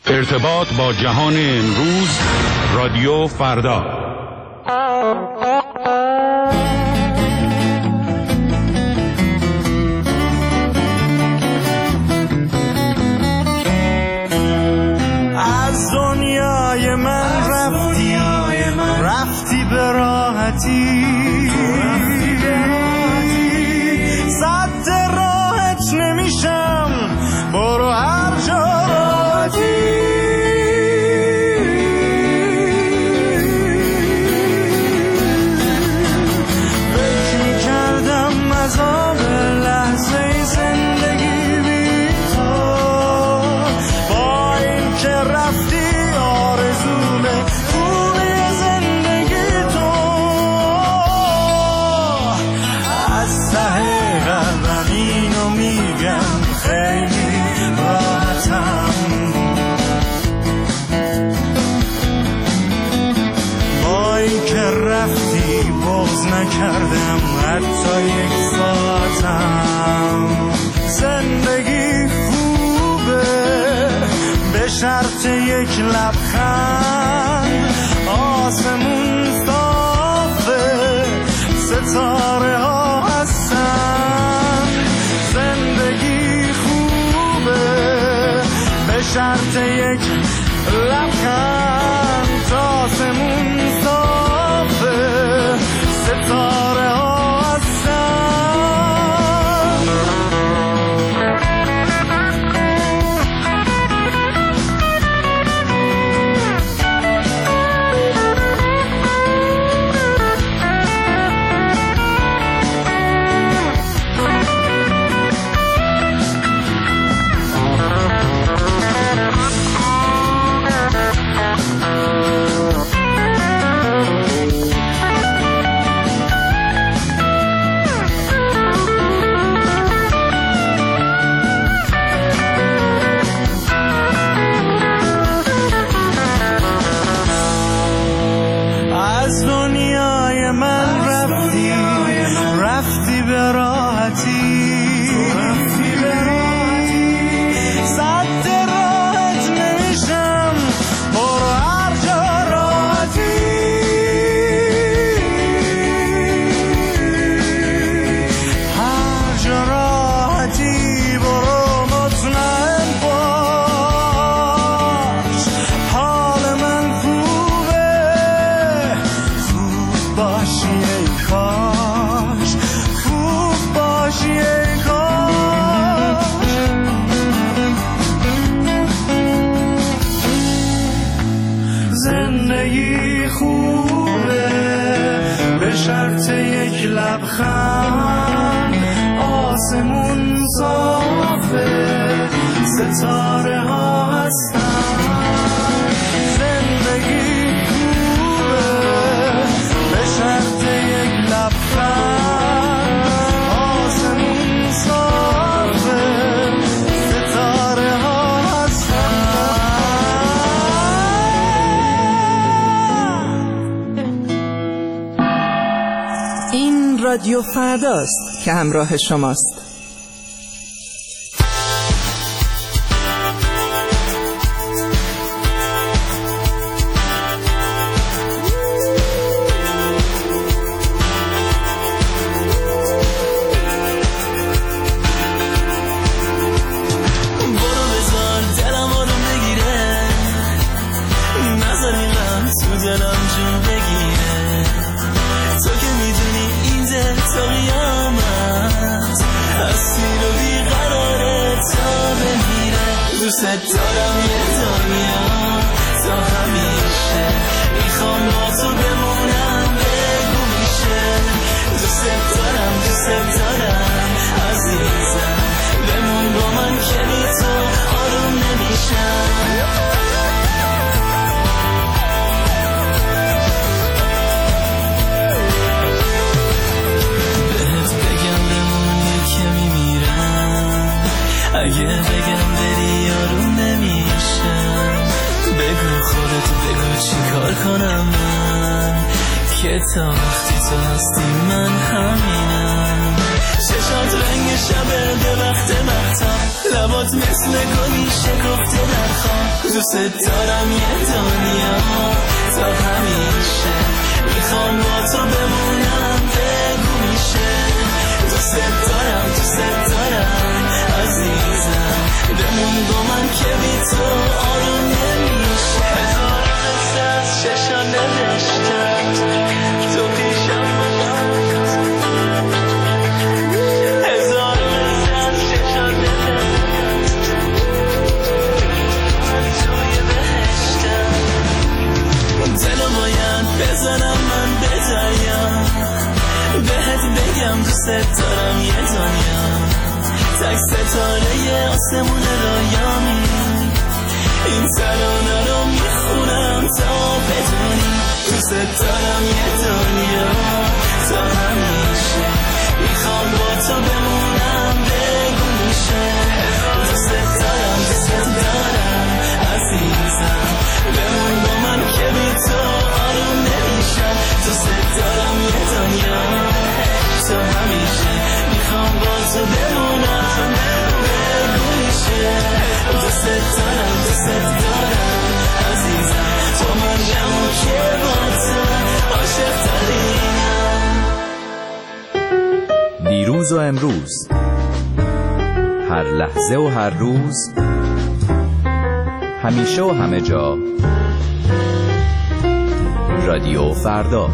ارتباط با جهان امروز، رادیو فردا. از دنیای من رفتی به راحتی، صد راحت نمیشم، برو هر جا راحتی. فکر میکردم عذاب لحظه زندگی بی تو، با این که رفتی آرزومه خوبی زندگی تو. از ته قلبم اینو میگم خیلی راحتم، با این که رفتی بغض نکردم حتی یک ساعتم. زندگی خوبه به شرط یک لبخند، آسمون صافه ستاره ها هستن. زندگی خوبه به شرط یک لبخند، آسمون صافه ستاره ها هستن. از دنیای من رفتی به راحتی، صد راحت نمیشم، برو هر جا راحتی. هر جا راحتی برو مطمئن باش، حال من خوبه، خوب باشی ای کاش، خوب باشی ای کاش. زندگی خوبه به شرط یک لبخند، آسمون صافه ستاره ها هستن. زندگی خوبه به شرط یک لبخند، آسمون صافه ستاره ها هستن. این رادیو فرداست که همراه شماست. برو بذار دلم آروم بگیره، نذار این غم تو دلم جون بگیره. تو که میدونی این دل تا قیامت اسیر و بیقراره تا بمیره. دوست دارم یه دنیا تا همیشه، میخوام با تو بمونم بگو میشه. دوست دارم عزیزم، بمون با من که بی تو آروم نمیشم. اگه بگم بری آروم نمیشم. بگو خودت، بگو چی کار کنم من که تا وقتی تو هستی من همینم. چشات رنگ شبه به وقت مهتاب، لبات مثل گلی شکفته در خواب. دوست دارم یه دنیا تا همیشه میخوام با تو بمونم بگو میشه دوست دارم عزیزم بمون با من که بی تو آروم نمیشه هزار قصه از چشان نوشتم تو پیشم هزار قصه از چشان نوشتم توی بهشتم دلو باید بزنم من به دریا بهت بگم دوست دارم یه دنیا تک ستاره آسمون رایامی این ترانه رو میخونم تا بدونی دوست دارم یه دنیا تا همیشه میخوام با تو بمونم بگو میشه دوست دارم عزیزم بمون با من که بی تو آروم نمیشم دوست دارم یه دنیا تا همیشه میخوام با تو بمونم بگو میشه دوست دارم عزیزم تو من جمع که با تو عاشق ترینم دیروز و امروز هر لحظه و هر روز همیشه و همه جا رادیو فردا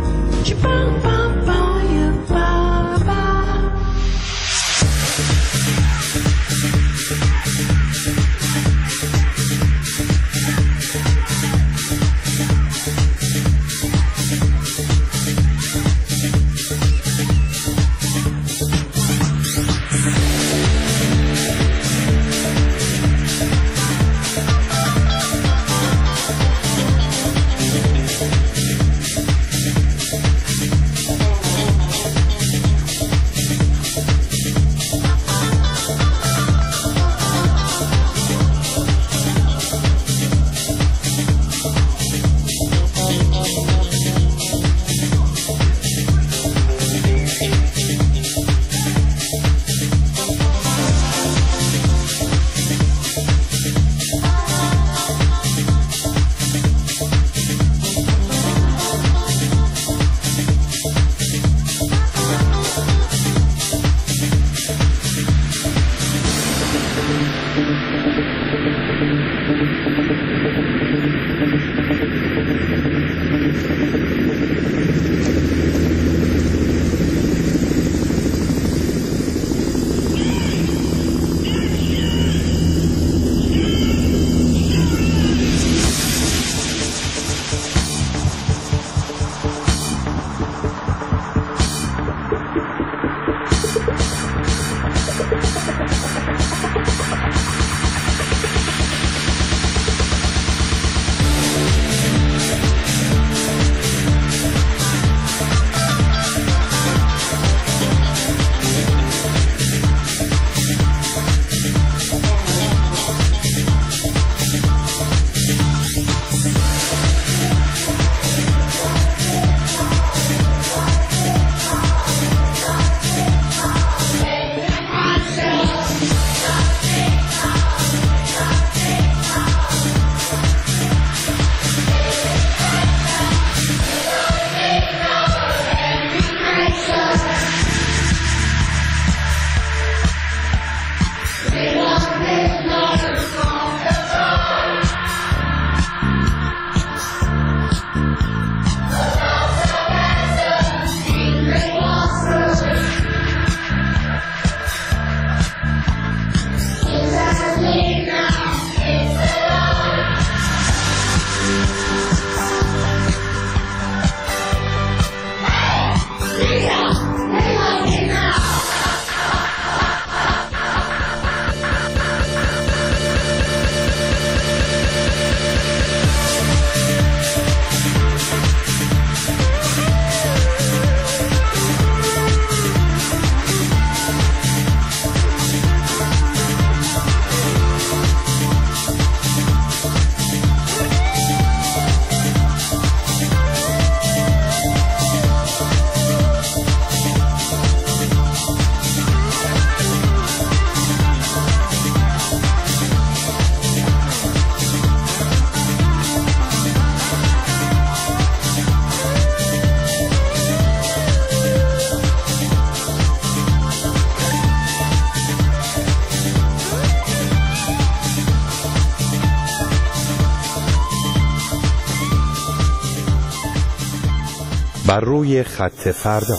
بر روی خط فردا.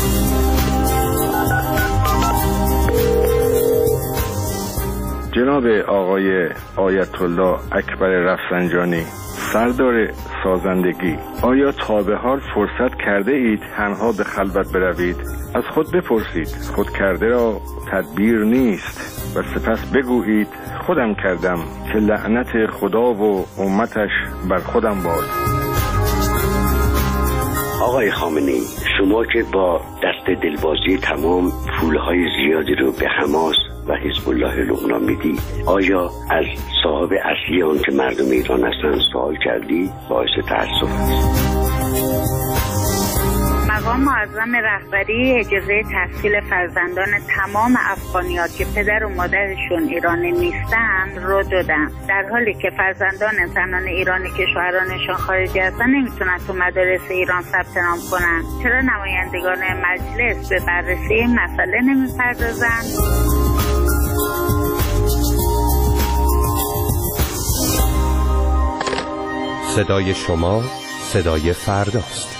جناب آقای آیت الله اکبر رفسنجانی، سردار سازندگی، آیا تا به حال فرصت کرده اید تنها به خلوت بروید؟ از خود بپرسید، خود کرده را تدبیر نیست و سپس بگویید خودم کردم که لعنت خدا و امتش بر خودم باد. آقای خامنه‌ای، شما که با دست دلبازی تمام پولهای زیادی رو به حماس و حزب الله لبنان میدی، آیا از صاحب اصلی آن که مردم ایران هستند سوال کردی؟ باعث تأسف است. مقام معظم رهبری اجازه تحصیل فرزندان تمام افغانیات که پدر و مادرشون ایرانی نیستن رو دادن، در حالی که فرزندان زنان ایرانی که شوهرانشون خارجی هستن نمیتونن تو مدارس ایران ثبت نام کنن. چرا نمایندگان مجلس به بررسی این مسئله نمیپردازن؟ صدای شما صدای فرداست.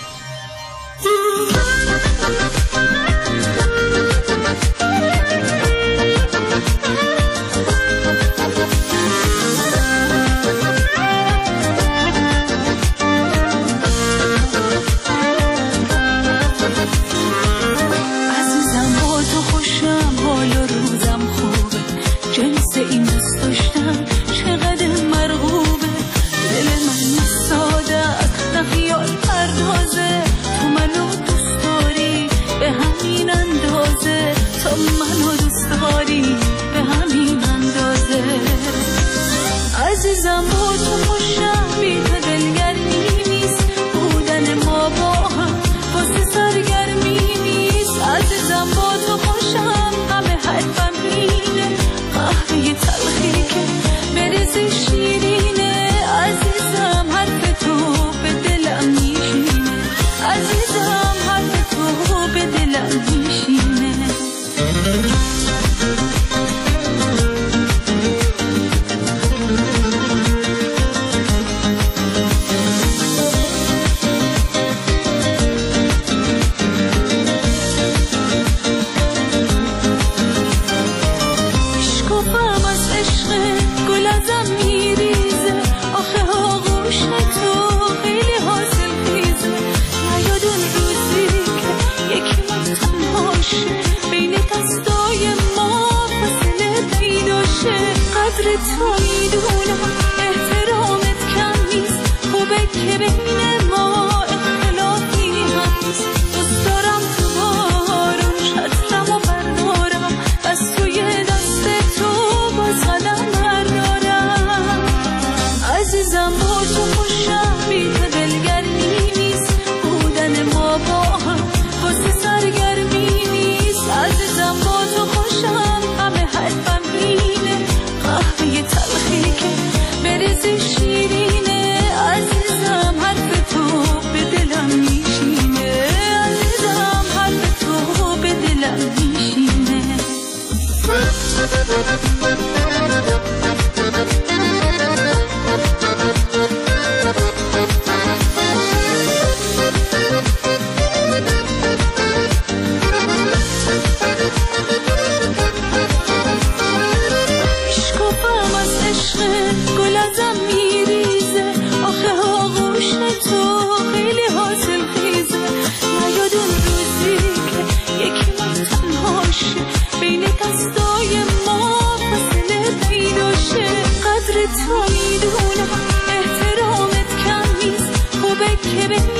عزیزم با تو خوشم، بی تو دلگرمی نیست، بودن ما با هم واسه سرگرمی نیست. عزیزم با تو خوشم، همه حرفم اینه، قهوه تلخی که بریزی شیرینه. عزیزم حرف تو به دلم میشینه، عزیزم حرف تو به دلم میشینه. تو میدونم احترامت کم نیست، خوبه که بین ما اختلافی هست. دوست دارم تو بارون چترم و بردارم، از توی دست تو باز قدم بردارم. عزیزم با تو خوشم، بی تو دلگرمی نیست، بودن ما با هم واسه سرگرمی نیست. عزیزم با تو خوشم، همه حرفم اینه، قهوه تلخی که بریزی شیرینه. عزیزم حرف تو به دلم میشینه، عزیزم حرف تو به دلم میشینه. گل ازم میریزه، آخه آغوش تو خیلی حاصل خیزه. نیاد اون روزی که یکی من تنهاشه، بین دستای ما فاصله پیداشه. قدر تو میدونم احترامت کم نیست، خوبه که